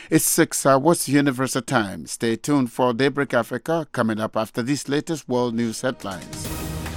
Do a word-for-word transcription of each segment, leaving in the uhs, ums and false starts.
It's six hours Universal Time. Stay tuned for Daybreak Africa coming up after these latest world news headlines.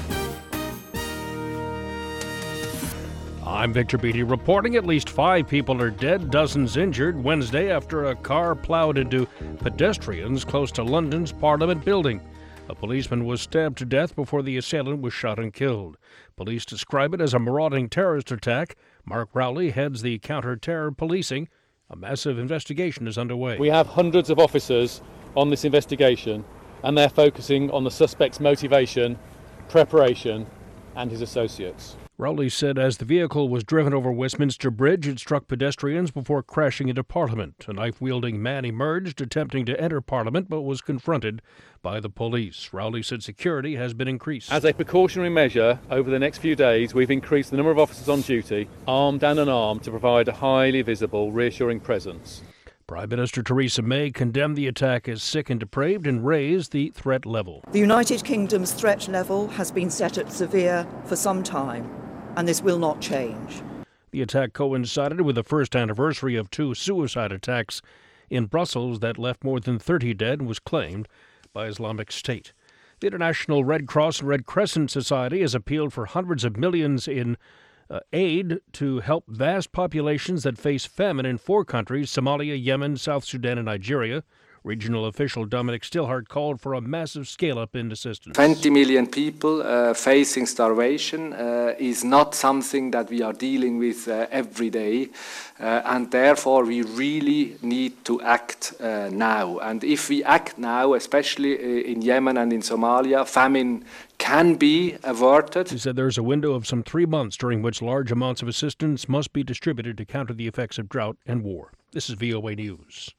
I'm Victor Beattie reporting at least five people are dead, dozens injured Wednesday after a car plowed into pedestrians close to London's Parliament building. A policeman was stabbed to death before the assailant was shot and killed. Police describe it as a marauding terrorist attack. Mark Rowley heads the counter-terror policing. A massive investigation is underway. We have hundreds of officers on this investigation, and they're focusing on the suspect's motivation, preparation, and his associates. Rowley said as the vehicle was driven over Westminster Bridge, it struck pedestrians before crashing into Parliament. A knife-wielding man emerged, attempting to enter Parliament, but was confronted by the police. Rowley said security has been increased. As a precautionary measure, over the next few days, we've increased the number of officers on duty, armed and unarmed, to provide a highly visible, reassuring presence. Prime Minister Theresa May condemned the attack as sick and depraved and raised the threat level. The United Kingdom's threat level has been set at severe for some time, and this will not change. The attack coincided with the first anniversary of two suicide attacks in Brussels that left more than thirty dead and was claimed by Islamic State. The International Red Cross and Red Crescent Society has appealed for hundreds of millions in uh, aid to help vast populations that face famine in four countries, Somalia, Yemen, South Sudan, and Nigeria. Regional official Dominic Stillhart called for a massive scale-up in assistance. twenty million people uh, facing starvation uh, is not something that we are dealing with uh, every day, uh, and therefore we really need to act uh, now. And if we act now, especially in Yemen and in Somalia, famine can be averted. He said there's a window of some three months during which large amounts of assistance must be distributed to counter the effects of drought and war. This is V O A News.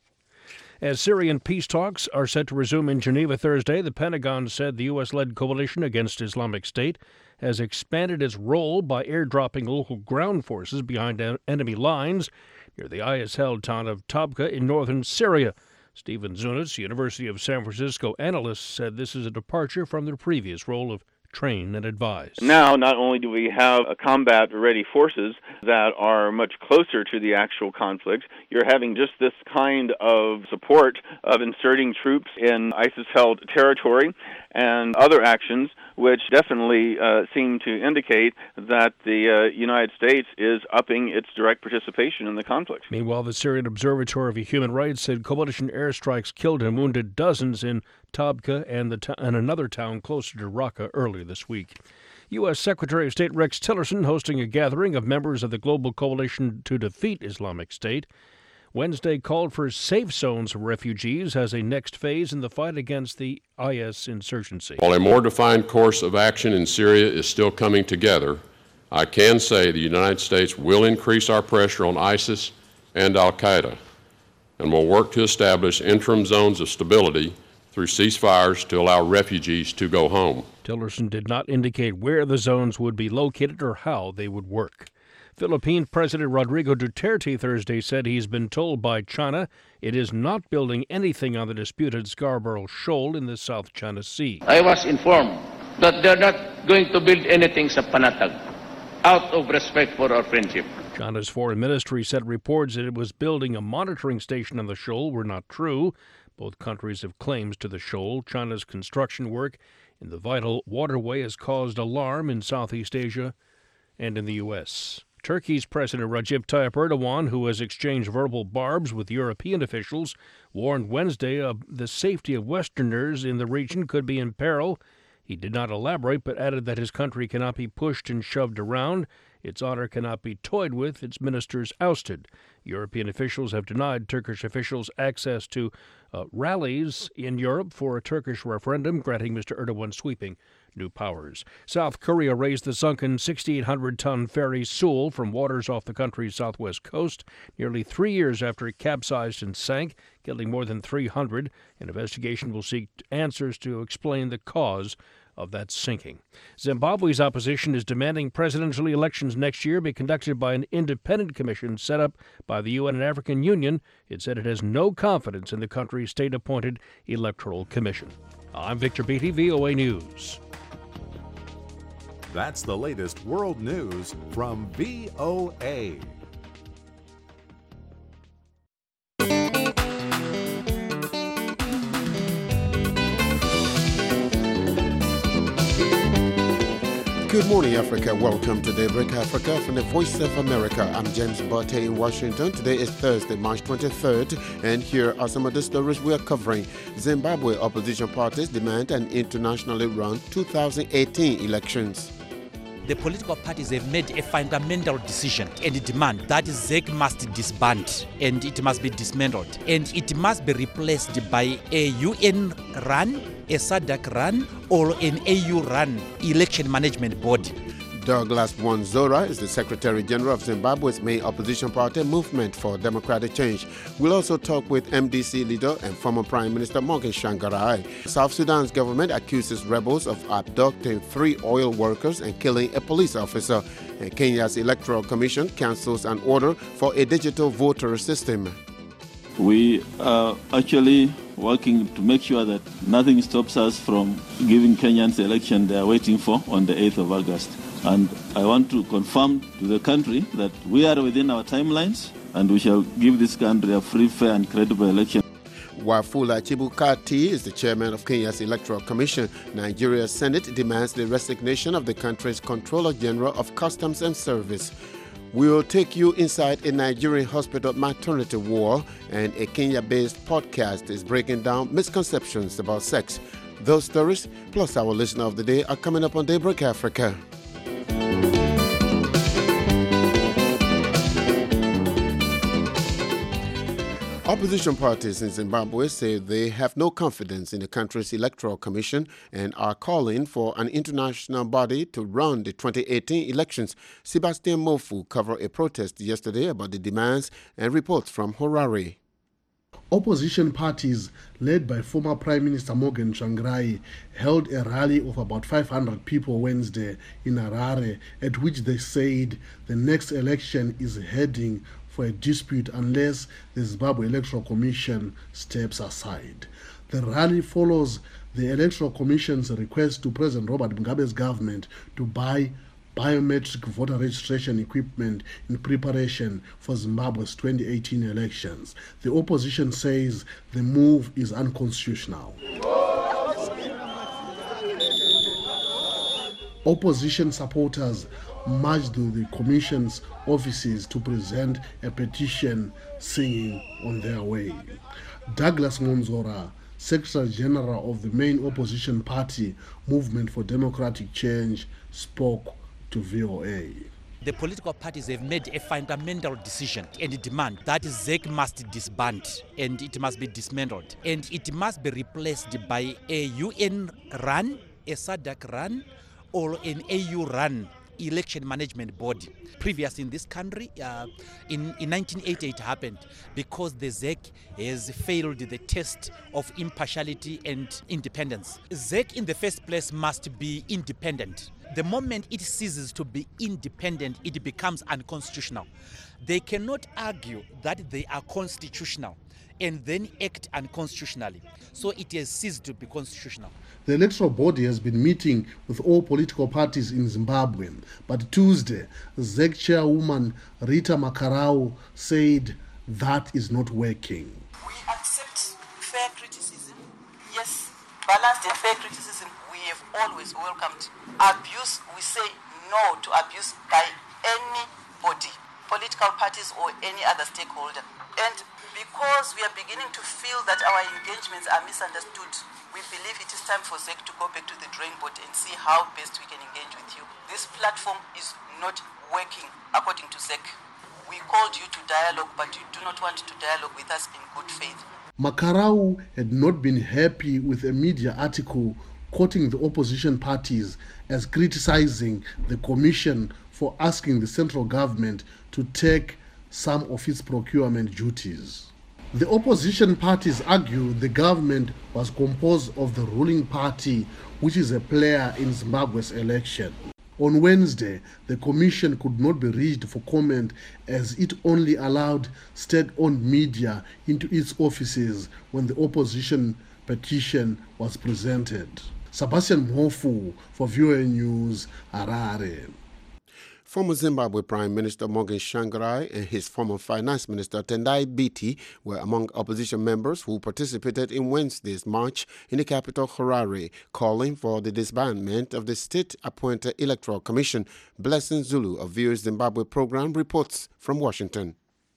As Syrian peace talks are set to resume in Geneva Thursday, the Pentagon said the U S-led coalition against Islamic State has expanded its role by airdropping local ground forces behind enemy lines near the I S-held town of Tabqa in northern Syria. Stephen Zunis, University of San Francisco analyst, said this is a departure from their previous role of train and advise. Now, not only do we have a combat-ready forces that are much closer to the actual conflict, you're having just this kind of support of inserting troops in ISIS-held territory and other actions which definitely uh, seem to indicate that the uh, United States is upping its direct participation in the conflict. Meanwhile, the Syrian Observatory of Human Rights said coalition airstrikes killed and wounded dozens in Tabqa and, the t- and another town closer to Raqqa earlier this week. U S. Secretary of State Rex Tillerson hosting a gathering of members of the Global Coalition to Defeat Islamic State Wednesday called for safe zones for refugees as a next phase in the fight against the I S insurgency. While a more defined course of action in Syria is still coming together, I can say the United States will increase our pressure on ISIS and al-Qaeda and will work to establish interim zones of stability through ceasefires to allow refugees to go home. Tillerson did not indicate where the zones would be located or how they would work. Philippine President Rodrigo Duterte Thursday said he's been told by China it is not building anything on the disputed Scarborough Shoal in the South China Sea. I was informed that they're not going to build anything sa Panatag out of respect for our friendship. China's foreign ministry said reports that it was building a monitoring station on the shoal were not true. Both countries have claims to the shoal. China's construction work in the vital waterway has caused alarm in Southeast Asia and in the U S. Turkey's President Recep Tayyip Erdogan, who has exchanged verbal barbs with European officials, warned Wednesday of the safety of Westerners in the region could be in peril. He did not elaborate, but added that his country cannot be pushed and shoved around. Its honor cannot be toyed with, its ministers ousted. European officials have denied Turkish officials access to uh, rallies in Europe for a Turkish referendum, granting Mister Erdogan sweeping new powers. South Korea raised the sunken six thousand eight hundred ton ferry Seoul from waters off the country's southwest coast nearly three years after it capsized and sank, killing more than three hundred. An investigation will seek answers to explain the cause of that sinking. Zimbabwe's opposition is demanding presidential elections next year be conducted by an independent commission set up by the U N and African Union. It said it has no confidence in the country's state-appointed electoral commission. I'm Victor Beattie, V O A News. That's the latest world news from V O A. Good morning, Africa. Welcome to Daybreak Africa from the Voice of America. I'm James Botte in Washington. Today is Thursday, March twenty-third, and here are some of the stories we are covering. Zimbabwe opposition parties demand an internationally run two thousand eighteen elections. The political parties have made a fundamental decision and demand that Z E C must disband and it must be dismantled. And it must be replaced by a U N-run, a SADC-run, or an A U-run election management body. Douglas Mwanzora is the Secretary General of Zimbabwe's main opposition party, Movement for Democratic Change. We'll also talk with M D C leader and former Prime Minister Morgan Tsvangirai. South Sudan's government accuses rebels of abducting three oil workers and killing a police officer. And Kenya's Electoral Commission cancels an order for a digital voter system. We are actually working to make sure that nothing stops us from giving Kenyans the election they are waiting for on the eighth of August. And I want to confirm to the country that we are within our timelines and we shall give this country a free, fair and credible election. Wafula Chebukati is the chairman of Kenya's Electoral Commission. Nigeria's Senate demands the resignation of the country's Controller General of Customs and Service. We will take you inside a Nigerian hospital maternity ward, and a Kenya-based podcast is breaking down misconceptions about sex. Those stories, plus our listener of the day, are coming up on Daybreak Africa. Opposition parties in Zimbabwe say they have no confidence in the country's electoral commission and are calling for an international body to run the twenty eighteen elections. Sebastian Mofu covered a protest yesterday about the demands and reports from Harare. Opposition parties, led by former Prime Minister Morgan Tsvangirai, held a rally of about five hundred people Wednesday in Harare, at which they said the next election is heading for a dispute unless the Zimbabwe Electoral Commission steps aside. The rally follows the Electoral Commission's request to President Robert Mugabe's government to buy biometric voter registration equipment in preparation for Zimbabwe's twenty eighteen elections. The opposition says the move is unconstitutional. Opposition supporters marched to the Commission's offices to present a petition singing on their way. Douglas Mwanzora, Secretary General of the main opposition party, Movement for Democratic Change, spoke to V O A. The political parties have made a fundamental decision and demand that Z E C must disband and it must be dismantled. And it must be replaced by a U N-run, a SADC-run, or an A U-run election management body. Previous in this country, uh, in, in nineteen eighty it happened because the Z E C has failed the test of impartiality and independence. Z E C in the first place must be independent. The moment it ceases to be independent, it becomes unconstitutional. They cannot argue that they are constitutional and then act unconstitutionally. So it has ceased to be constitutional. The electoral body has been meeting with all political parties in Zimbabwe, but Tuesday, Z E C chairwoman Rita Makarau said that is not working. We accept fair criticism. Yes, balanced and fair criticism we have always welcomed. Abuse, we say no to abuse by anybody, political parties or any other stakeholder. And because we are beginning to feel that our engagements are misunderstood, we believe it is time for Z E C to go back to the drawing board and see how best we can engage with you. This platform is not working according to Z E C. We called you to dialogue, but you do not want to dialogue with us in good faith. Makarau had not been happy with a media article quoting the opposition parties as criticizing the commission for asking the central government to take some of its procurement duties. The opposition parties argue the government was composed of the ruling party, which is a player in Zimbabwe's election. On Wednesday, the commission could not be reached for comment as it only allowed state-owned media into its offices when the opposition petition was presented. Sebastian Mofu for V O A News, Harare. Former Zimbabwe Prime Minister Morgan Tsvangirai and his former Finance Minister Tendai Biti were among opposition members who participated in Wednesday's march in the capital Harare, calling for the disbandment of the state-appointed Electoral Commission. Blessing Zulu of V O A's Zimbabwe program reports from Washington.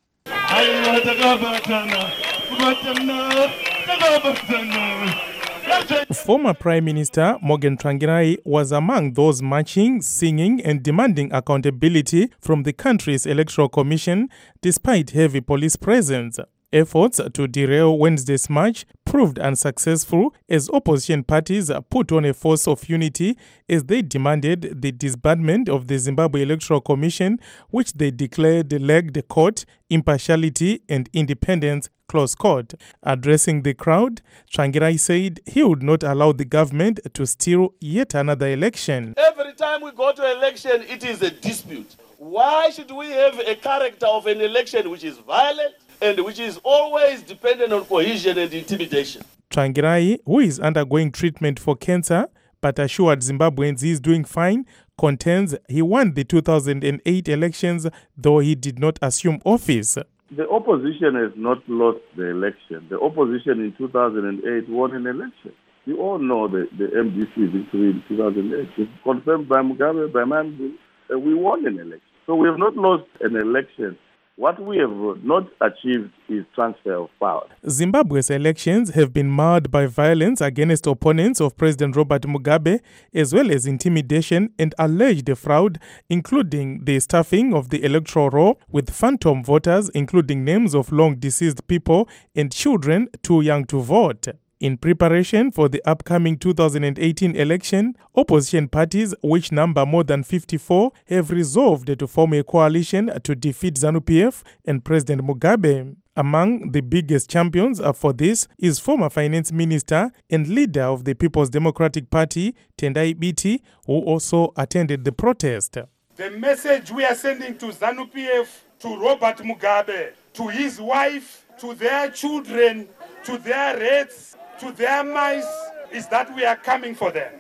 Former Prime Minister Morgan Tsvangirai was among those marching, singing and demanding accountability from the country's Electoral Commission despite heavy police presence. Efforts to derail Wednesday's march proved unsuccessful as opposition parties put on a force of unity as they demanded the disbandment of the Zimbabwe Electoral Commission, which they declared lacked court, impartiality and independence. Close quote. Addressing the crowd, Tsvangirai said he would not allow the government to steal yet another election. Every time we go to election, it is a dispute. Why should we have a character of an election which is violent and which is always dependent on cohesion and intimidation? Tsvangirai, who is undergoing treatment for cancer but assured Zimbabweans he is doing fine, contends he won the two thousand eight elections, though he did not assume office. The opposition has not lost the election. The opposition in two thousand eight won an election. You all know the, the M D C victory in two thousand eight. It's confirmed by Mugabe, by Mandu, that we won an election. So we have not lost an election. What we have not achieved is transfer of power. Zimbabwe's elections have been marred by violence against opponents of President Robert Mugabe, as well as intimidation and alleged fraud, including the stuffing of the electoral roll with phantom voters, including names of long-deceased people and children too young to vote. In preparation for the upcoming two thousand eighteen election, opposition parties, which number more than fifty-four, have resolved to form a coalition to defeat ZANU-P F and President Mugabe. Among the biggest champions for this is former finance minister and leader of the People's Democratic Party, Tendai Biti, who also attended the protest. The message we are sending to ZANU-P F, to Robert Mugabe, to his wife, to their children, to their rates, to their mice, is that we are coming for them.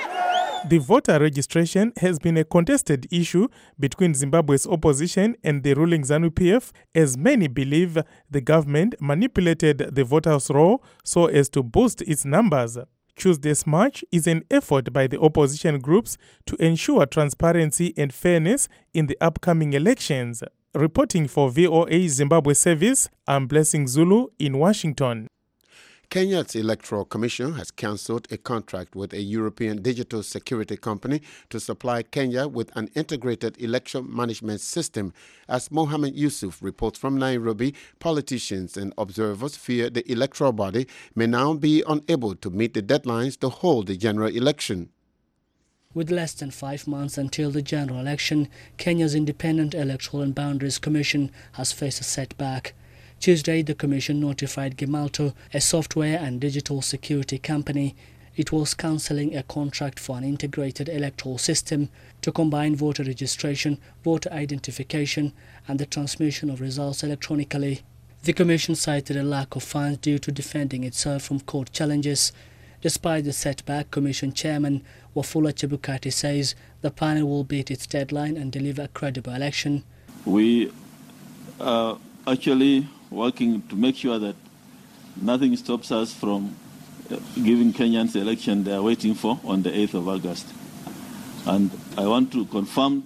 The voter registration has been a contested issue between Zimbabwe's opposition and the ruling ZANU-P F, as many believe the government manipulated the voters' roll so as to boost its numbers. Tuesday's march is an effort by the opposition groups to ensure transparency and fairness in the upcoming elections. Reporting for V O A Zimbabwe Service, I'm Blessing Zulu in Washington. Kenya's Electoral Commission has cancelled a contract with a European digital security company to supply Kenya with an integrated election management system. As Mohammed Yusuf reports from Nairobi, politicians and observers fear the electoral body may now be unable to meet the deadlines to hold the general election. With less than five months until the general election, Kenya's Independent Electoral and Boundaries Commission has faced a setback. Tuesday, the Commission notified Gemalto, a software and digital security company, it was cancelling a contract for an integrated electoral system to combine voter registration, voter identification and the transmission of results electronically. The Commission cited a lack of funds due to defending itself from court challenges. Despite the setback, Commission Chairman Wafula Chebukati says the panel will beat its deadline and deliver a credible election. We are actually working to make sure that nothing stops us from giving Kenyans the election they are waiting for on the eighth of August. And I want to confirm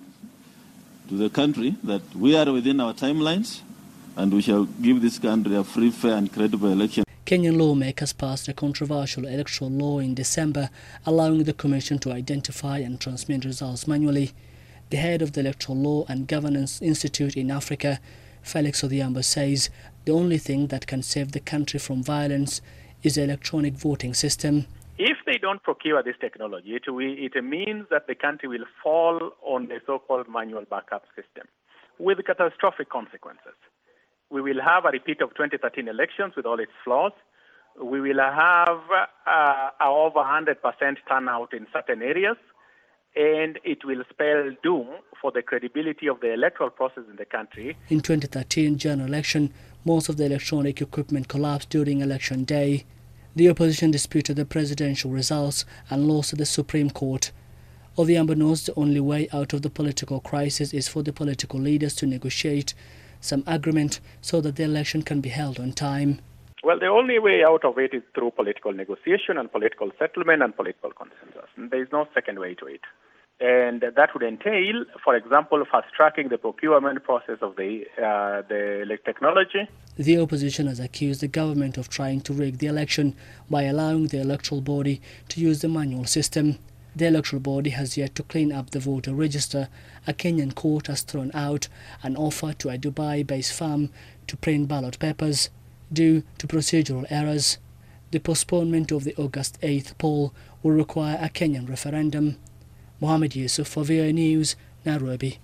to the country that we are within our timelines and we shall give this country a free, fair and credible election. Kenyan lawmakers passed a controversial electoral law in December, allowing the Commission to identify and transmit results manually. The head of the Electoral Law and Governance Institute in Africa, Felix Odhiambo, says the only thing that can save the country from violence is the electronic voting system. If they don't procure this technology, it, will, it means that the country will fall on the so-called manual backup system with catastrophic consequences. We will have a repeat of twenty thirteen elections with all its flaws. We will have uh, over one hundred percent turnout in certain areas, and it will spell doom for the credibility of the electoral process in the country. In twenty thirteen general election, most of the electronic equipment collapsed during election day. The opposition disputed the presidential results and lost to the Supreme Court. Odhiambo knows the only way out of the political crisis is for the political leaders to negotiate some agreement so that the election can be held on time. Well, the only way out of it is through political negotiation and political settlement and political consensus. There is no second way to it. And that would entail, for example, fast-tracking the procurement process of the, uh, the technology. The opposition has accused the government of trying to rig the election by allowing the electoral body to use the manual system. The electoral body has yet to clean up the voter register. A Kenyan court has thrown out an offer to a Dubai-based firm to print ballot papers due to procedural errors. The postponement of the August eighth poll will require a Kenyan referendum. Mohammed Yusuf for V O A News, Nairobi.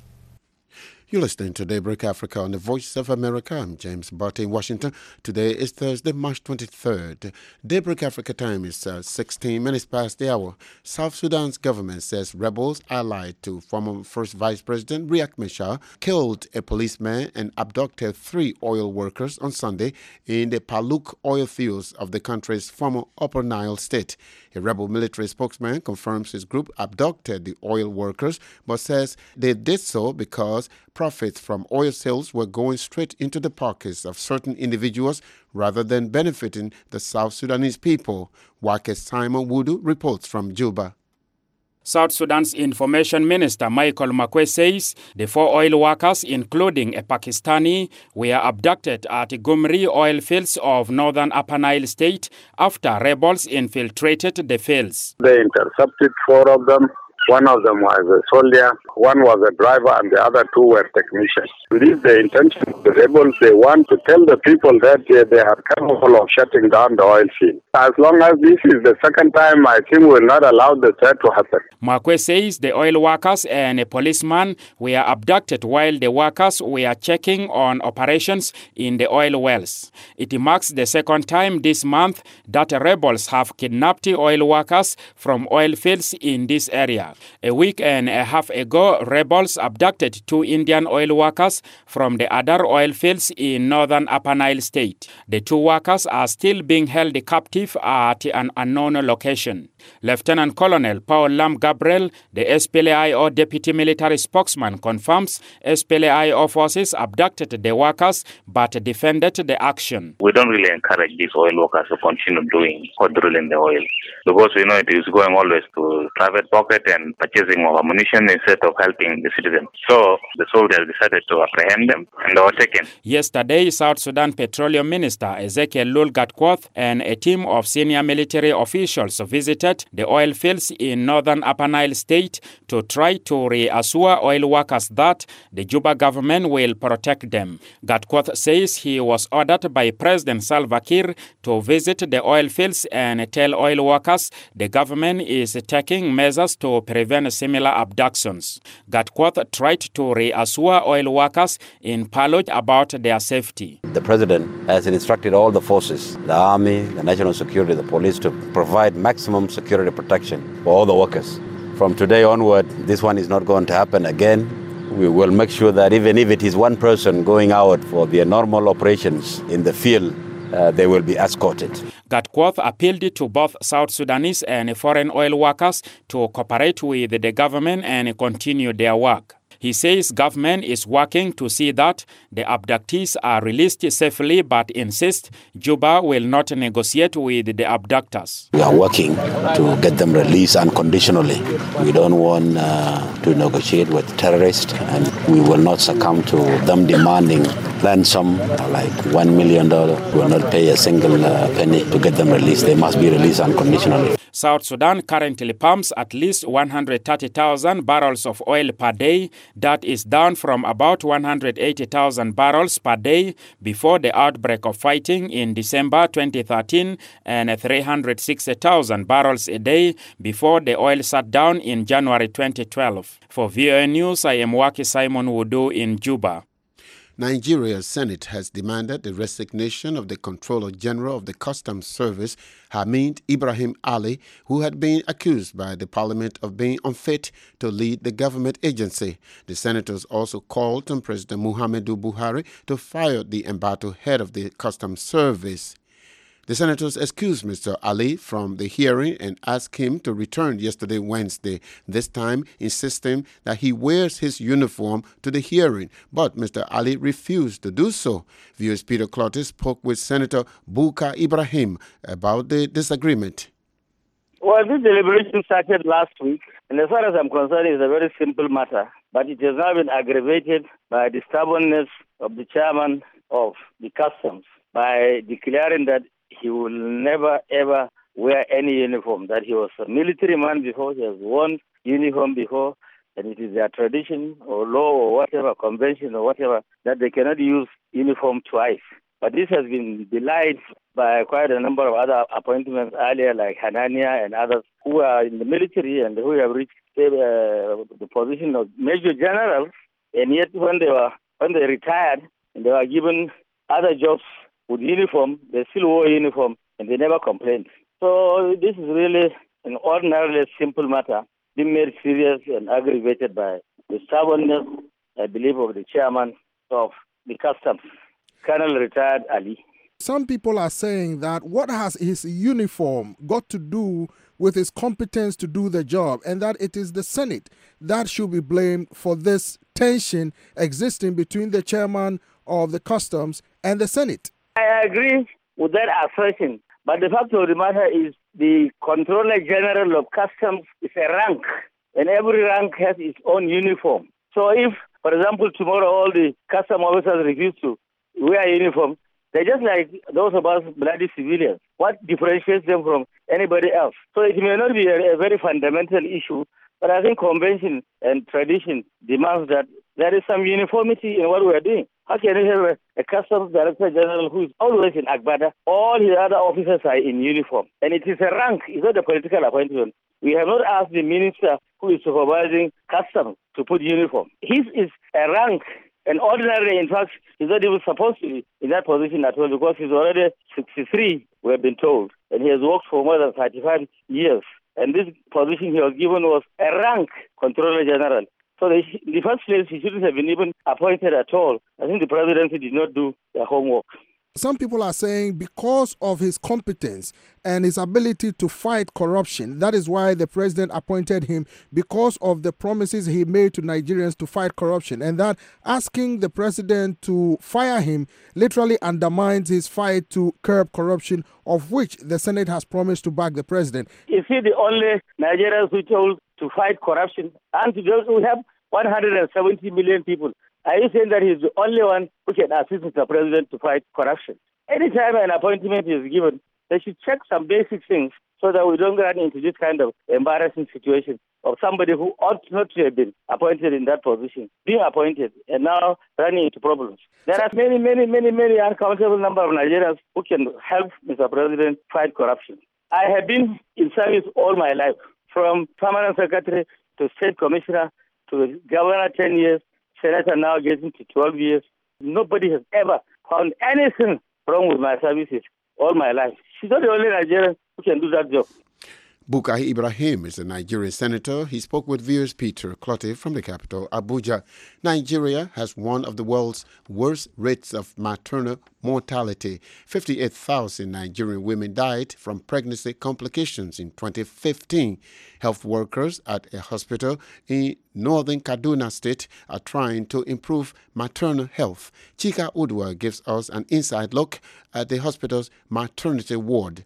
You're listening to Daybreak Africa on the Voice of America. I'm James Barty in Washington. Today is Thursday, March twenty-third. Daybreak Africa time is uh, sixteen minutes past the hour. South Sudan's government says rebels allied to former First Vice President Riek Machar killed a policeman and abducted three oil workers on Sunday in the Paluk oil fields of the country's former Upper Nile state. A rebel military spokesman confirms his group abducted the oil workers, but says they did so because profits from oil sales were going straight into the pockets of certain individuals rather than benefiting the South Sudanese people. Wake Simon Wudu reports from Juba. South Sudan's Information Minister Michael Makwe says the four oil workers, including a Pakistani, were abducted at Gumri oil fields of northern Upper Nile state after rebels infiltrated the fields. They intercepted four of them. One of them was a soldier, one was a driver, and the other two were technicians. With the intention of the rebels, they want to tell the people that uh, they are capable of shutting down the oil field. As long as this is the second time, I think we will not allow the threat to happen. Makwe says the oil workers and a policeman were abducted while the workers were checking on operations in the oil wells. It marks the second time this month that rebels have kidnapped oil workers from oil fields in this area. A week and a half ago, rebels abducted two Indian oil workers from the Adar oil fields in northern Upper Nile state. The two workers are still being held captive at an unknown location. Lieutenant Colonel Paul Lam Gabriel, the S P L A I O deputy military spokesman, confirms S P L A I O forces abducted the workers but defended the action. We don't really encourage these oil workers to continue doing or drilling the oil because we know it is going always to private pocket and purchasing of ammunition instead of helping the citizens. So the soldiers decided to apprehend them and they were taken. Yesterday, South Sudan Petroleum Minister Ezekiel Lul Gatkuoth and a team of senior military officials visited the oil fields in northern Upper Nile state to try to reassure oil workers that the Juba government will protect them. Gatkuoth says he was ordered by President Salva Kiir to visit the oil fields and tell oil workers the government is taking measures to prevent similar abductions. Gatkuoth tried to reassure oil workers in Paluch about their safety. The president has instructed all the forces, the army, the national security, the police, to provide maximum security protection for all the workers. From today onward, this one is not going to happen again. We will make sure that even if it is one person going out for their normal operations in the field, uh, they will be escorted. Gatkuoth appealed to both South Sudanese and foreign oil workers to cooperate with the government and continue their work. He says government is working to see that the abductees are released safely, but insists Juba will not negotiate with the abductors. We are working to get them released unconditionally. We don't want uh, to negotiate with terrorists, and we will not succumb to them demanding ransom like one million dollars. We will not pay a single uh, penny to get them released. They must be released unconditionally. South Sudan currently pumps at least one hundred thirty thousand barrels of oil per day. That is down from about one hundred eighty thousand barrels per day before the outbreak of fighting in December twenty thirteen and three hundred sixty thousand barrels a day before the oil shut down in January twenty twelve. For V O A News, I am Waki Simon Wudu in Juba. Nigeria's Senate has demanded the resignation of the Controller General of the Customs Service, Hamid Ibrahim Ali, who had been accused by the parliament of being unfit to lead the government agency. The senators also called on President Muhammadu Buhari to fire the embattled head of the Customs Service. The senators excused Mister Ali from the hearing and asked him to return yesterday, Wednesday, this time insisting that he wears his uniform to the hearing. But Mister Ali refused to do so. V O's Peter Clottey spoke with Senator Bukar Ibrahim about the disagreement. Well, this deliberation started last week, and as far as I'm concerned, it's a very simple matter. But it has now been aggravated by the stubbornness of the chairman of the customs by declaring that he will never, ever wear any uniform, that he was a military man before, he has worn uniform before, and it is their tradition or law or whatever, convention or whatever, that they cannot use uniform twice. But this has been belied by quite a number of other appointments earlier, like Hanania and others, who are in the military and who have reached uh, the position of major generals, and yet when they were when they retired and they were given other jobs with uniform, they still wore uniform and they never complained. So this is really an ordinarily simple matter, being made serious and aggravated by the stubbornness, I believe, of the chairman of the customs, Colonel retired Ali. Some people are saying that what has his uniform got to do with his competence to do the job, and that it is the Senate that should be blamed for this tension existing between the chairman of the customs and the Senate. I agree with that assertion, but the fact of the matter is the Controller General of Customs is a rank, and every rank has its own uniform. So if, for example, tomorrow all the custom officers refuse to wear uniform, they're just like those of us bloody civilians. What differentiates them from anybody else? So it may not be a, a very fundamental issue, but I think convention and tradition demands that there is some uniformity in what we're doing. How can you have a, a customs director general who is always in Agbada? All his other officers are in uniform. And it is a rank, it's not a political appointment. We have not asked the minister who is supervising customs to put uniform. His is a rank. And ordinarily, in fact, he's not even supposed to be in that position at all because he's already sixty-three, we have been told. And he has worked for more than thirty-five years. And this position he was given was a rank Controller General. So they, in the first place, he shouldn't have been even appointed at all. I think the presidency did not do their homework. Some people are saying because of his competence and his ability to fight corruption, that is why the president appointed him, because of the promises he made to Nigerians to fight corruption, and that asking the president to fire him literally undermines his fight to curb corruption, of which the Senate has promised to back the president. Is he the only Nigerians who told to fight corruption? And those who have one hundred seventy million people. Are you saying that he's the only one who can assist the president to fight corruption? Anytime an appointment is given, they should check some basic things so that we don't run into this kind of embarrassing situation of somebody who ought not to have been appointed in that position, being appointed, and now running into problems. There are many, many, many, many uncountable number of Nigerians who can help Mister President fight corruption. I have been in service all my life, from permanent secretary to state commissioner to governor ten years, senator now getting to twelve years. Nobody has ever found anything wrong with my services all my life. She's not the only Nigerian who can do that job. Bukar Ibrahim is a Nigerian senator. He spoke with V O's Peter Clottey from the capital, Abuja. Nigeria has one of the world's worst rates of maternal mortality. fifty-eight thousand Nigerian women died from pregnancy complications in twenty fifteen. Health workers at a hospital in northern Kaduna State are trying to improve maternal health. Chika Udwa gives us an inside look at the hospital's maternity ward.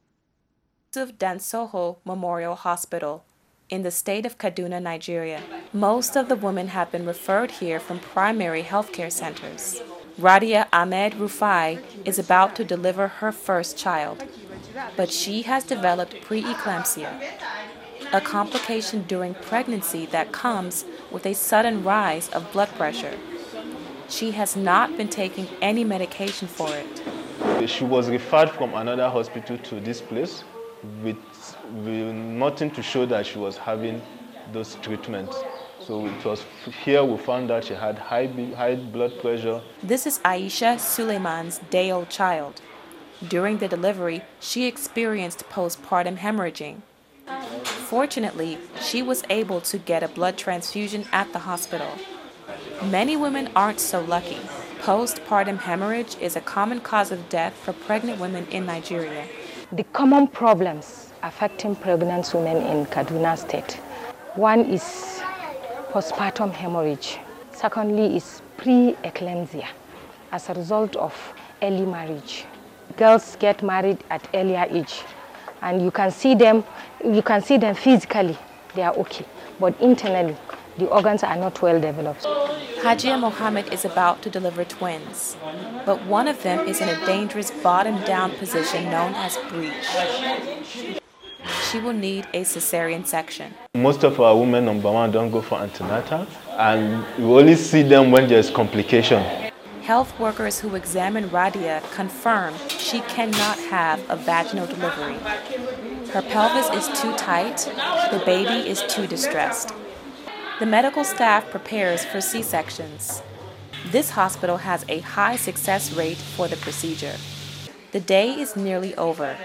Of Dansoho Memorial Hospital in the state of Kaduna, Nigeria. Most of the women have been referred here from primary healthcare centers. Radia Ahmed Rufai is about to deliver her first child, but she has developed preeclampsia, a complication during pregnancy that comes with a sudden rise of blood pressure. She has not been taking any medication for it. She was referred from another hospital to this place with, with nothing to show that she was having those treatments. So it was here we found that she had high, high blood pressure. This is Aisha Suleiman's day-old child. During the delivery, she experienced postpartum hemorrhaging. Fortunately, she was able to get a blood transfusion at the hospital. Many women aren't so lucky. Postpartum hemorrhage is a common cause of death for pregnant women in Nigeria. the common problems affecting pregnant women in Kaduna State. One is postpartum hemorrhage. Secondly is pre-eclampsia as a result of early marriage. Girls get married at earlier age, and you can see them, you can see them physically, they are okay, but internally, the organs are not well developed. Hajia Mohammed is about to deliver twins, but one of them is in a dangerous bottom-down position known as breech. She will need a cesarean section. Most of our women, number one, don't go for antenatal, and we only see them when there's complication. Health workers who examine Radia confirm she cannot have a vaginal delivery. Her pelvis is too tight, the baby is too distressed. The medical staff prepares for C-sections. This hospital has a high success rate for the procedure. The day is nearly over.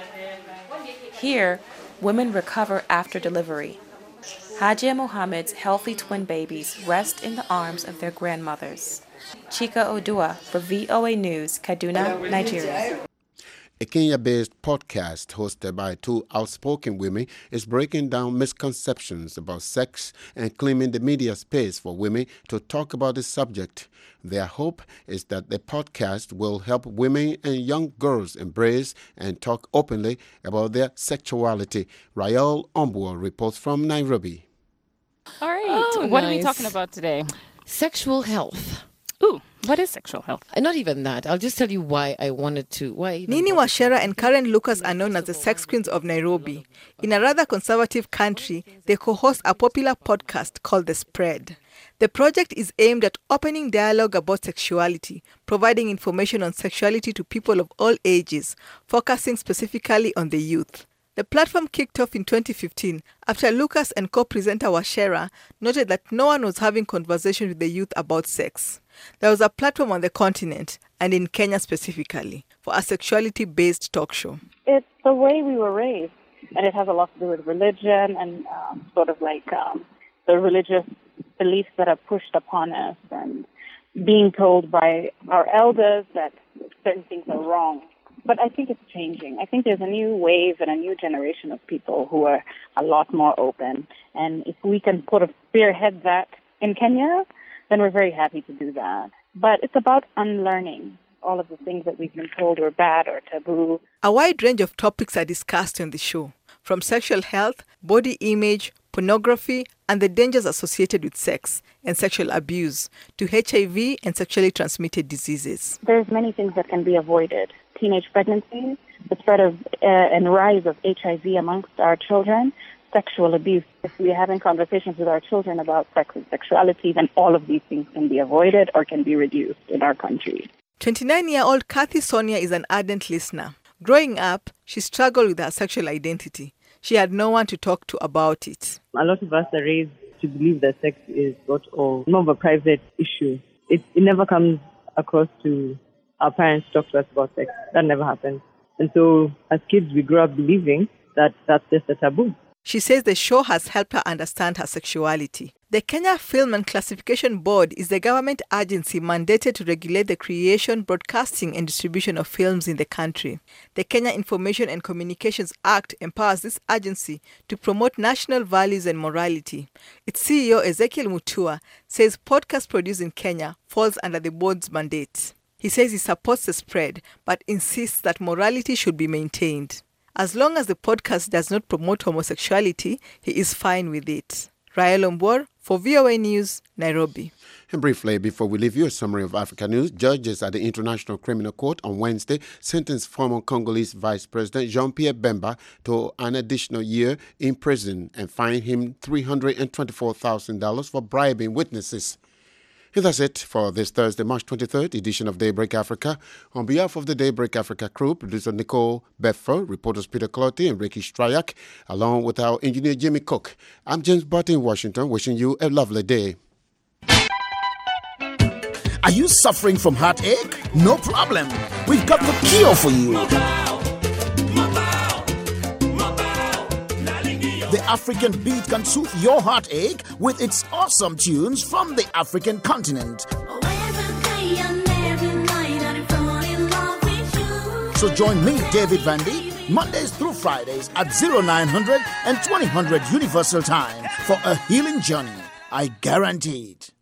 Here, women recover after delivery. Hajia Mohammed's healthy twin babies rest in the arms of their grandmothers. Chika Odua for V O A News, Kaduna, Nigeria. A Kenya-based podcast hosted by two outspoken women is breaking down misconceptions about sex and claiming the media space for women to talk about the subject. Their hope is that the podcast will help women and young girls embrace and talk openly about their sexuality. Rael Ombuo reports from Nairobi. All right, Oh, what are we nice. talking about today? Sexual health. Ooh, what is sexual health? Uh, Not even that. I'll just tell you why I wanted to. Why even Nini Washera and Karen Lucas are known as the sex queens of Nairobi. In a rather conservative country, they co-host a popular podcast called The Spread. The project is aimed at opening dialogue about sexuality, providing information on sexuality to people of all ages, focusing specifically on the youth. The platform kicked off in twenty fifteen after Lucas and co-presenter Washera noted that no one was having conversation with the youth about sex. There was a platform on the continent, and in Kenya specifically, for a sexuality-based talk show. It's the way we were raised, and it has a lot to do with religion and um, sort of like um, the religious beliefs that are pushed upon us, and being told by our elders that certain things are wrong. But I think it's changing. I think there's a new wave and a new generation of people who are a lot more open. And if we can sort of spearhead that in Kenya, then we're very happy to do that. But it's about unlearning all of the things that we've been told were bad or taboo. A wide range of topics are discussed on the show, from sexual health, body image, pornography, and the dangers associated with sex and sexual abuse, to H I V and sexually transmitted diseases. There's many things that can be avoided. Teenage pregnancy, the spread of uh, and rise of H I V amongst our children, sexual abuse. If we're having conversations with our children about sex and sexuality, then all of these things can be avoided or can be reduced in our country. twenty-nine-year-old Kathy Sonia is an ardent listener. Growing up, she struggled with her sexual identity. She had no one to talk to about it. A lot of us are raised to believe that sex is sort of more of a private issue. It, it never comes across to our parents talk to us about sex. That never happens. And so as kids, we grow up believing that that's just a taboo. She says the show has helped her understand her sexuality. The Kenya Film and Classification Board is the government agency mandated to regulate the creation, broadcasting, and distribution of films in the country. The Kenya Information and Communications Act empowers this agency to promote national values and morality. Its C E O, Ezekiel Mutua, says podcasts produced in Kenya falls under the board's mandate. He says he supports the spread, but insists that morality should be maintained. As long as the podcast does not promote homosexuality, he is fine with it. Rael Ombor for V O A News, Nairobi. And briefly, before we leave you, a summary of Africa news. Judges at the International Criminal Court on Wednesday sentenced former Congolese Vice President Jean-Pierre Bemba to an additional year in prison and fined him three hundred twenty-four thousand dollars for bribing witnesses. And that's it for this Thursday, March twenty-third edition of Daybreak Africa. On behalf of the Daybreak Africa crew, producer Nicole Bedford, reporters Peter Cloty and Ricky Stryak, along with our engineer Jimmy Cook, I'm James Barton in Washington, wishing you a lovely day. Are you suffering from heartache? No problem. We've got the cure for you. The African beat can soothe your heartache with its awesome tunes from the African continent. So join me, David Vandy, Mondays through Fridays at oh nine hundred and twenty hundred Universal Time for a healing journey. I guarantee it.